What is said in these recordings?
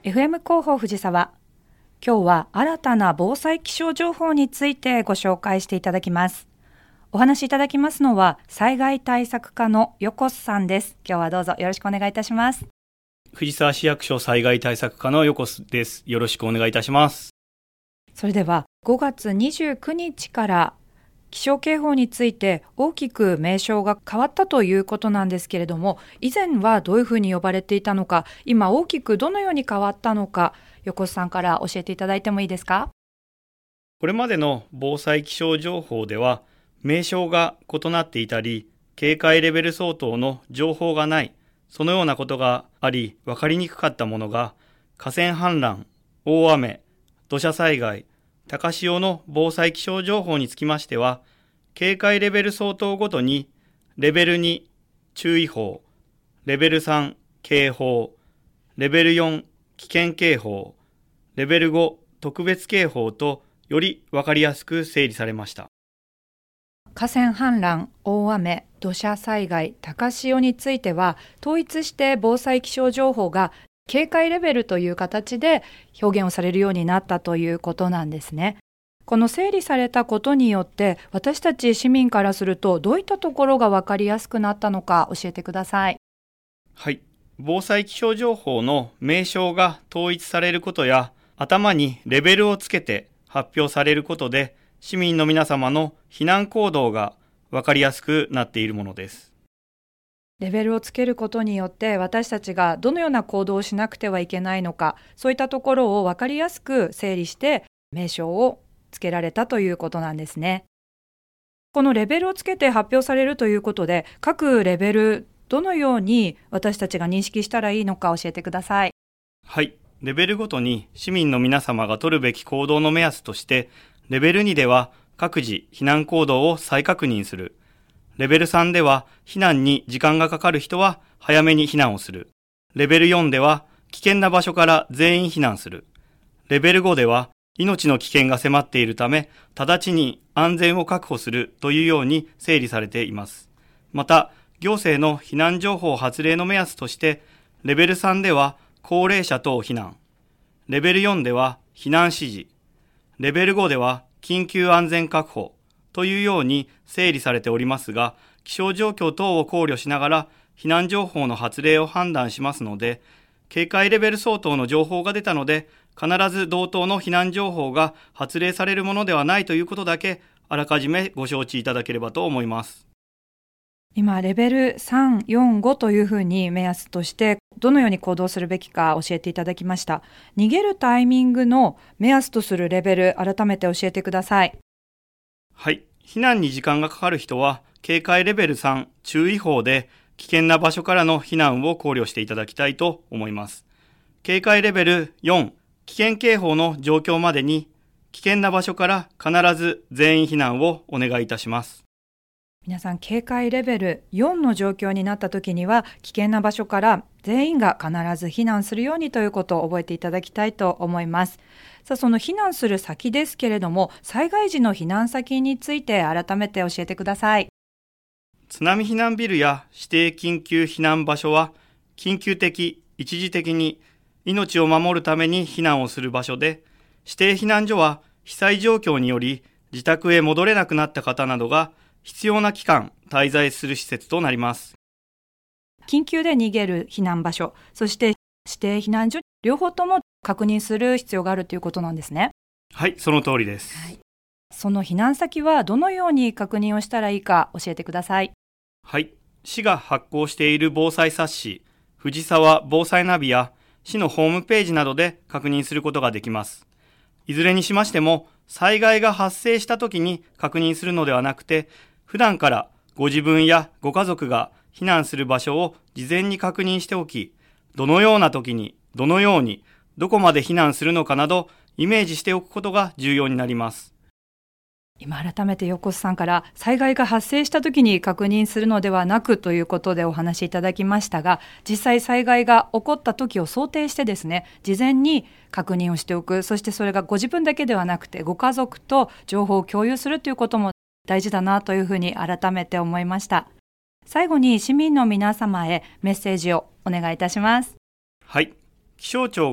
FM 広報藤沢。今日は新たな防災気象情報についてご紹介していただきます。お話しいただきますのは災害対策課の横須さんです。今日はどうぞよろしくお願いいたします。 藤沢市役所災害対策課の横須です。よろしくお願いいたします。 それでは5月29日から気象警報について大きく名称が変わったということなんですけれども、以前はどういうふうに呼ばれていたのか、今大きくどのように変わったのか、横須さんから教えていただいてもいいですか？ これまでの防災気象情報では名称が異なっていたり、警戒レベル相当の情報がない、そのようなことがあり分かりにくかったものが、河川氾濫、大雨、土砂災害、高潮の防災気象情報につきましては、警戒レベル相当ごとにレベル2注意報、レベル3警報、レベル4危険警報、レベル5特別警報とより分かりやすく整理されました。 河川氾濫、大雨、土砂災害、高潮については統一して防災気象情報が警戒レベルという形で表現をされるようになったということなんですね。この整理されたことによって私たち市民からするとどういったところが分かりやすくなったのか教えてください。 はい、防災気象情報の名称が統一されることや、頭にレベルをつけて発表されることで、市民の皆様の避難行動が分かりやすくなっているものです。 レベルをつけることによって私たちがどのような行動をしなくてはいけないのか、そういったところを分かりやすく整理して名称をつけられたということなんですね。このレベルをつけて発表されるということで、各レベルどのように私たちが認識したらいいのか教えてください。 はい、レベルごとに市民の皆様が取るべき行動の目安として、レベル2では各自避難行動を再確認する。レベル3では避難に時間がかかる人は早めに避難をする。レベル4では危険な場所から全員避難する。レベル5では命の危険が迫っているため、直ちに安全を確保するというように整理されています。また、行政の避難情報発令の目安として、レベル3では高齢者等避難。レベル4では避難指示。レベル5では緊急安全確保というように整理されておりますが、気象状況等を考慮しながら避難情報の発令を判断しますので、警戒レベル相当の情報が出たので、必ず同等の避難情報が発令されるものではないということだけ、あらかじめご承知いただければと思います。 今、レベル3、4、5というふうに目安として、どのように行動するべきか教えていただきました。逃げるタイミングの目安とするレベル、改めて教えてください。 はい、避難に時間がかかる人は、警戒レベル3、注意報で、危険な場所からの避難を考慮していただきたいと思います。警戒レベル4、危険警報の状況までに、危険な場所から必ず全員避難をお願いいたします。 皆さん、警戒レベル4の状況になった時には、危険な場所から全員が必ず避難するようにということを覚えていただきたいと思います。さあ、その避難する先ですけれども、災害時の避難先について改めて教えてください。 津波避難ビルや指定緊急避難場所は、緊急的、一時的に命を守るために避難をする場所で、指定避難所は被災状況により自宅へ戻れなくなった方などが必要な期間滞在する施設となります。 緊急で逃げる避難場所、そして指定避難所、両方とも確認する必要があるということなんですね。 はい、その通りです。 はい、その避難先はどのように確認をしたらいいか教えてください。 はい、市が発行している防災冊子、藤沢防災ナビや市のホームページなどで確認することができます。いずれにしましても、災害が発生したときに確認するのではなくて、普段からご自分やご家族が避難する場所を事前に確認しておき、どのような時に、どのように、どこまで避難するのかなど、イメージしておくことが重要になります。 今改めて横須さんから災害が発生した時に確認するのではなくということでお話しいただきましたが、実際災害が起こった時を想定してですね、事前に確認をしておく、そしてそれがご自分だけではなくてご家族と情報を共有するということも大事だなというふうに改めて思いました。最後に市民の皆様へメッセージをお願いいたします。 はい、気象庁が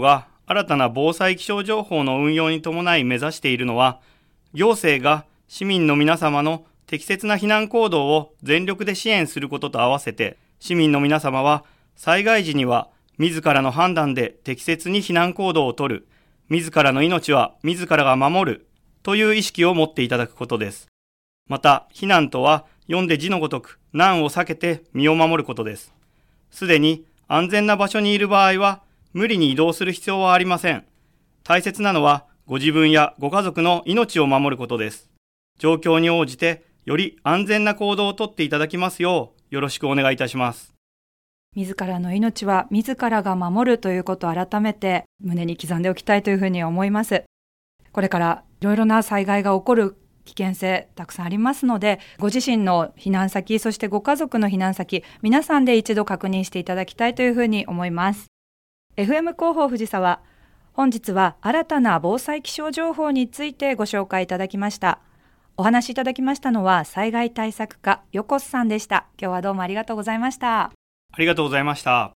新たな防災気象情報の運用に伴い目指しているのは、行政が市民の皆様の適切な避難行動を全力で支援することと合わせて、市民の皆様は災害時には自らの判断で適切に避難行動をとる、自らの命は自らが守るという意識を持っていただくことです。また、避難とは読んで字のごとく難を避けて身を守ることです。すでに安全な場所にいる場合は無理に移動する必要はありません。大切なのはご自分やご家族の命を守ることです。状況に応じてより安全な行動をとっていただきますようよろしくお願いいたします。 自らの命は自らが守るということを改めて胸に刻んでおきたいというふうに思います。これからいろいろな災害が起こる危険性たくさんありますので、ご自身の避難先、そしてご家族の避難先、皆さんで一度確認していただきたいというふうに思います。FM 広報藤沢、本日は新たな防災気象情報についてご紹介いただきました。お話しいただきましたのは災害対策課横須さんでした。今日はどうもありがとうございました。 ありがとうございました。